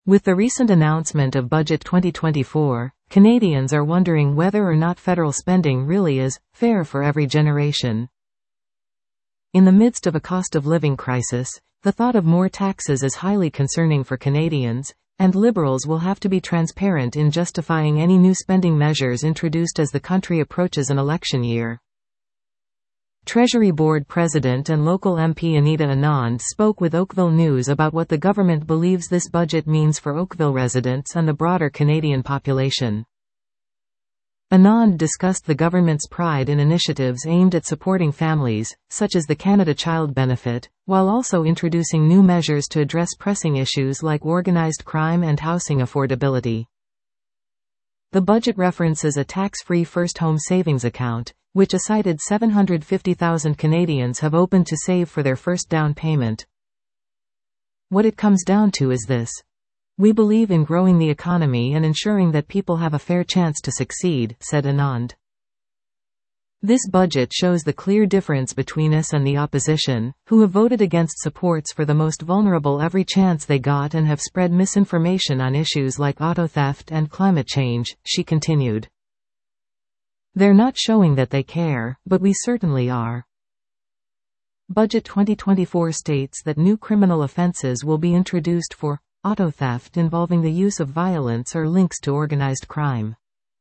With the recent announcement of Budget 2024, Canadians are wondering whether or not federal spending really is fair for every generation. In the midst of a cost of living crisis, the thought of more taxes is highly concerning for Canadians, and Liberals will have to be transparent in justifying any new spending measures introduced as the country approaches an election year. Treasury Board President and local MP Anita Anand spoke with Oakville News about what the government believes this budget means for Oakville residents and the broader Canadian population. Anand discussed the government's pride in initiatives aimed at supporting families, such as the Canada Child Benefit, while also introducing new measures to address pressing issues like organized crime and housing affordability. The budget references a tax-free first home savings account, which a cited 750,000 Canadians have opened to save for their first down payment. What it comes down to is this. We believe in growing the economy and ensuring that people have a fair chance to succeed, said Anand. This budget shows the clear difference between us and the opposition, who have voted against supports for the most vulnerable every chance they got and have spread misinformation on issues like auto theft and climate change, she continued. They're not showing that they care, but we certainly are. Budget 2024 states that new criminal offenses will be introduced for auto theft involving the use of violence or links to organized crime.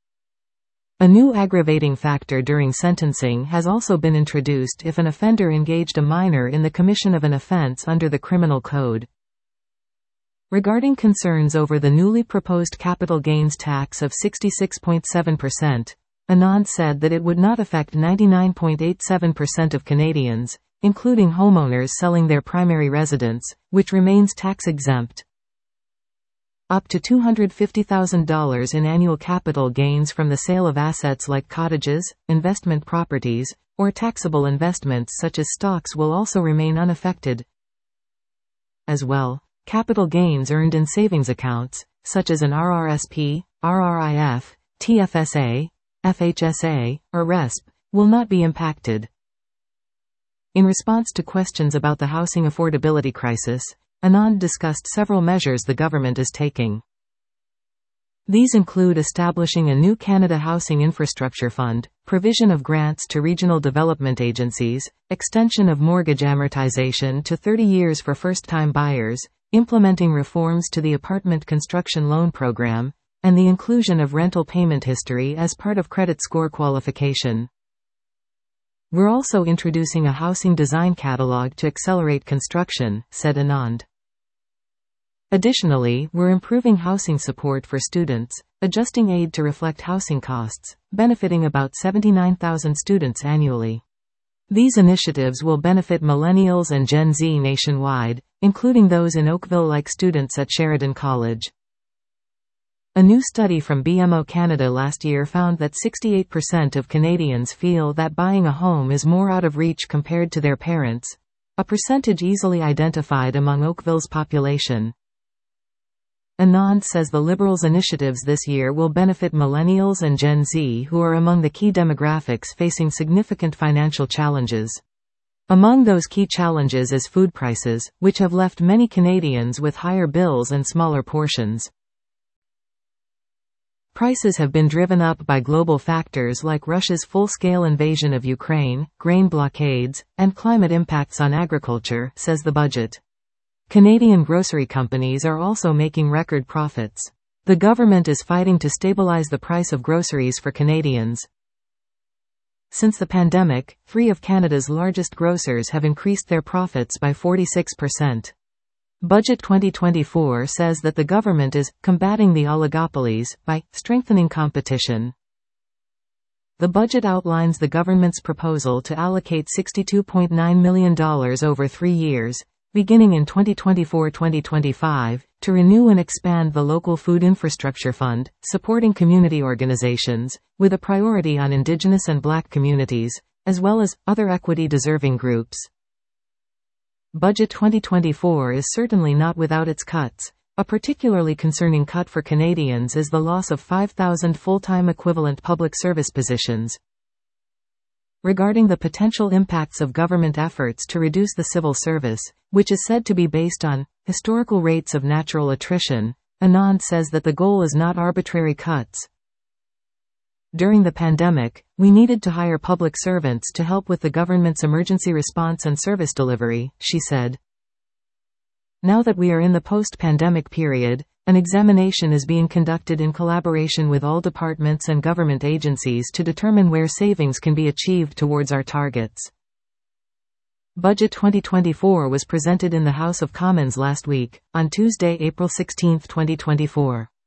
A new aggravating factor during sentencing has also been introduced if an offender engaged a minor in the commission of an offense under the Criminal Code. Regarding concerns over the newly proposed capital gains tax of 66.7%, Anand said that it would not affect 99.87% of Canadians, including homeowners selling their primary residence, which remains tax-exempt. Up to $250,000 in annual capital gains from the sale of assets like cottages, investment properties, or taxable investments such as stocks will also remain unaffected. As well, capital gains earned in savings accounts, such as an RRSP, RRIF, TFSA, FHSA, or RESP, will not be impacted. In response to questions about the housing affordability crisis, Anand discussed several measures the government is taking. These include establishing a new Canada Housing Infrastructure Fund, provision of grants to regional development agencies, extension of mortgage amortization to 30 years for first-time buyers, implementing reforms to the apartment construction loan program, and the inclusion of rental payment history as part of credit score qualification. We're also introducing a housing design catalog to accelerate construction, said Anand. Additionally, we're improving housing support for students, adjusting aid to reflect housing costs, benefiting about 79,000 students annually. These initiatives will benefit millennials and Gen Z nationwide, including those in Oakville like students at Sheridan College. A new study from BMO Canada last year found that 68% of Canadians feel that buying a home is more out of reach compared to their parents, a percentage easily identified among Oakville's population. Anand says the Liberals' initiatives this year will benefit millennials and Gen Z, who are among the key demographics facing significant financial challenges. Among those key challenges is food prices, which have left many Canadians with higher bills and smaller portions. Prices have been driven up by global factors like Russia's full-scale invasion of Ukraine, grain blockades, and climate impacts on agriculture, says the budget. Canadian grocery companies are also making record profits. The government is fighting to stabilize the price of groceries for Canadians. Since the pandemic, 3 of Canada's largest grocers have increased their profits by 46%. Budget 2024 says that the government is combating the oligopolies by strengthening competition. The budget outlines the government's proposal to allocate $62.9 million over 3 years, beginning in 2024-2025, to renew and expand the local food infrastructure fund, supporting community organizations, with a priority on Indigenous and Black communities, as well as other equity-deserving groups. Budget 2024 is certainly not without its cuts. A particularly concerning cut for Canadians is the loss of 5,000 full-time equivalent public service positions. Regarding the potential impacts of government efforts to reduce the civil service, which is said to be based on historical rates of natural attrition, Anand says that the goal is not arbitrary cuts. During the pandemic, we needed to hire public servants to help with the government's emergency response and service delivery, she said. Now that we are in the post-pandemic period, an examination is being conducted in collaboration with all departments and government agencies to determine where savings can be achieved towards our targets. Budget 2024 was presented in the House of Commons last week, on Tuesday, April 16, 2024.